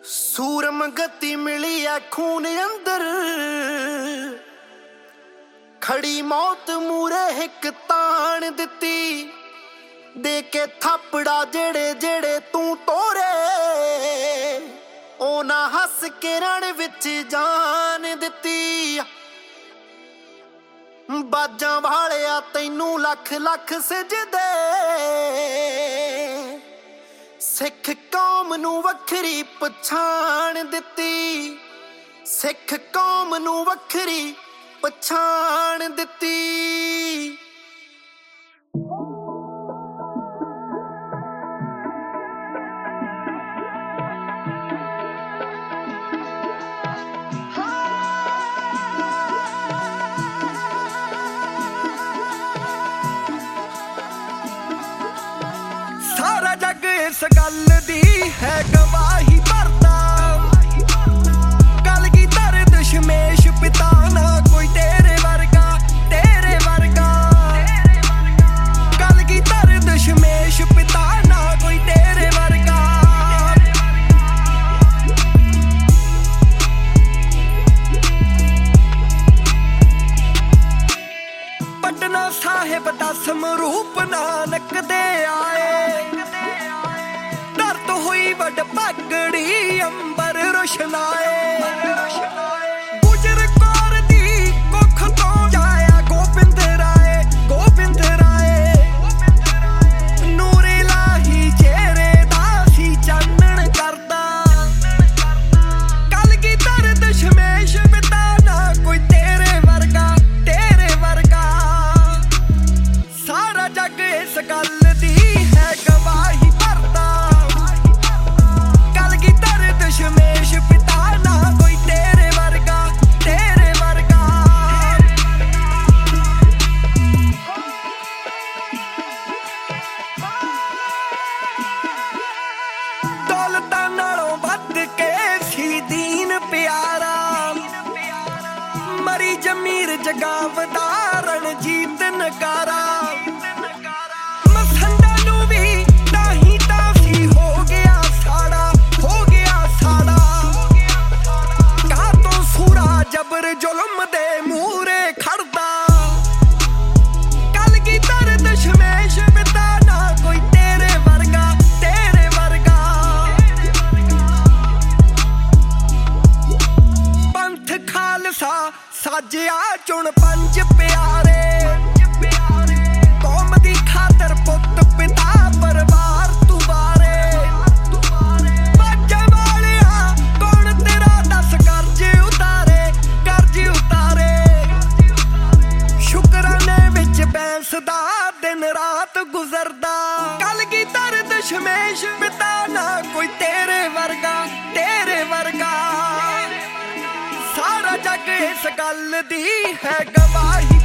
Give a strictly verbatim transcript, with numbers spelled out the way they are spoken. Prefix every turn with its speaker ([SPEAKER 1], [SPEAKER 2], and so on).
[SPEAKER 1] Serum ਗਤੀ ਮਿਲੀ ਐ ਖੂਨ ਅੰਦਰ, ਖੜੀ ਮੌਤ ਮੂਰੇ ਇੱਕ ਤਾਣ ਦਿੱਤੀ। ਦੇ ਕੇ ਥਾਪੜਾ ਜਿਹੜੇ ਜਿਹੜੇ ਤੂੰ ਤੋਰੇ, ਉਹ ਨਾ ਹੱਸ ਕੇ ਰਣ ਵਿੱਚ ਜਾਨ ਦਿੱਤੀ। ਬਾਜਾਂ ਵਾਲਿਆ ਤੈਨੂੰ ਲੱਖ ਲੱਖ ਸਜਦੇ, ਸਿੱਖ ਕੌਮ ਨੂੰ ਵੱਖਰੀ ਪਛਾਣ ਦਿੱਤੀ। ਸਿੱਖ ਕੌਮ ਨੂੰ ਵੱਖਰੀ ਪਛਾਣ ਦਿੱਤੀ।
[SPEAKER 2] ਸਾਰਾ ਜੱਗ ਇਸ ਗੱਲ ਦੀ ਹੈ ਗਵਾਹੀ ਭਰਦਾ। ਕਲਗੀਧਰ ਦਸ਼ਮੇਸ਼ ਪਿਤਾ ਨਾ ਕੋਈ ਤੇਰੇ ਵਰਗਾ, ਤੇਰੇ ਵਰਗਾ। ਕਲਗੀਧਰ ਦਸ਼ਮੇਸ਼ ਪਿਤਾ ਨਾ ਕੋਈ ਤੇਰੇ ਵਰਗਾ। ਪਟਨਾ ਸਾਹਿਬ ਦਾ ਸਮਰੂਪ ਨਾਨਕ ਦੇ ਆਏ। ਵੱਡ ਪਗੜੀ ਅੰਬਰ ਰੋਸ਼ਨਾਏ। ਗੁਜਰ ਕੌਰ ਦੀ ਕੁੱਖ ਤੋਂ ਜਾਇਆ ਗੋਬਿੰਦ ਰਾਏ, ਗੋਬਿੰਦ ਰਾਏ। ਨੂਰ ਇਲਾਹੀ ਚਿਹਰੇ ਦਾ ਸੀ ਚਾਨਣ ਕਰਦਾ। ਕਲਗੀਧਰ ਦਸ਼ਮੇਸ਼ ਪਿਤਾ ਨਾ ਕੋਈ ਤੇਰੇ ਵਰਗਾ, ਤੇਰੇ ਵਰਗਾ। ਸਾਰਾ ਜੱਗ ਇਸ ਗੱਲ ਦੀ ਹੈ ਗਵਾਹੀ ਭਰਦਾ। ਦਸ਼ਮੇਸ਼ ਪਿਤਾ ਨਾ ਕੋਈ ਤੇਰੇ ਵਰਗਾ, ਤੇਰੇ ਵਰਗਾ। ਦੌਲਤਾਂ ਨਾਲੋਂ ਵੱਧ ਕੇ ਸੀ ਦੀਨ ਪਿਆਰਾ। ਮਰੀ ਜਮੀਰ ਜਗਾਵਦਾ ਰਣਜੀਤ ਨਗਾਰਾ। ਮਸੰਦਾਂ ਨੂੰ ਵੀ ਤਾਹੀਂ ਤਾਂ ਸੀ ਹੋ ਗਿਆ ਸਾੜਾ, ਹੋ ਗਿਆ ਸਾੜਾ। ਕਾਤੋਂ ਸੂਰਾ ਜਬਰ ਜ਼ੁਲਮ ਦੇ ਮੂਹਰੇ ਖੜਦਾ। ਕਲਗੀਧਰ ਦਸ਼ਮੇਸ਼ ਪਿਤਾ ਨਾ ਕੋਈ ਤੇਰੇ ਵਰਗਾ, ਤੇਰੇ ਵਰਗਾ। ਪੰਥ ਖਾਲਸਾ ਸਾਜਿਆ ਚੁਣ ਪੰਜ ਪਿਆਰੇ। ਕੌਮ ਦੀ ਖਾਤਰ ਪੁੱਤ ਪਿਤਾ ਪਰਿਵਾਰ ਤੁਵਾਰੇ। ਬਾਜਾਂ ਵਾਲਿਆ ਕੌਣ ਤੇਰਾ ਦੱਸ ਕਰਜ਼ ਉਤਾਰੇ, ਕਰਜ਼ ਉਤਾਰੇ। ਸ਼ੁਕਰਾਨੇ ਵਿੱਚ ਬੈਂਸਦਾ ਦਿਨ ਰਾਤ ਗੁਜ਼ਰਦਾ। ਕਲਗੀਧਰ ਦਸ਼ਮੇਸ਼ ਪਿਤਾ ਨਾ ਕੋਈ ਤੇਰੇ ਵਰਗਾ, ਤੇਰੇ ਵਰਗਾ। ਸਾਰਾ ਜੱਗ ਇਸ ਗੱਲ ਦੀ ਹੈ ਗਵਾਹੀ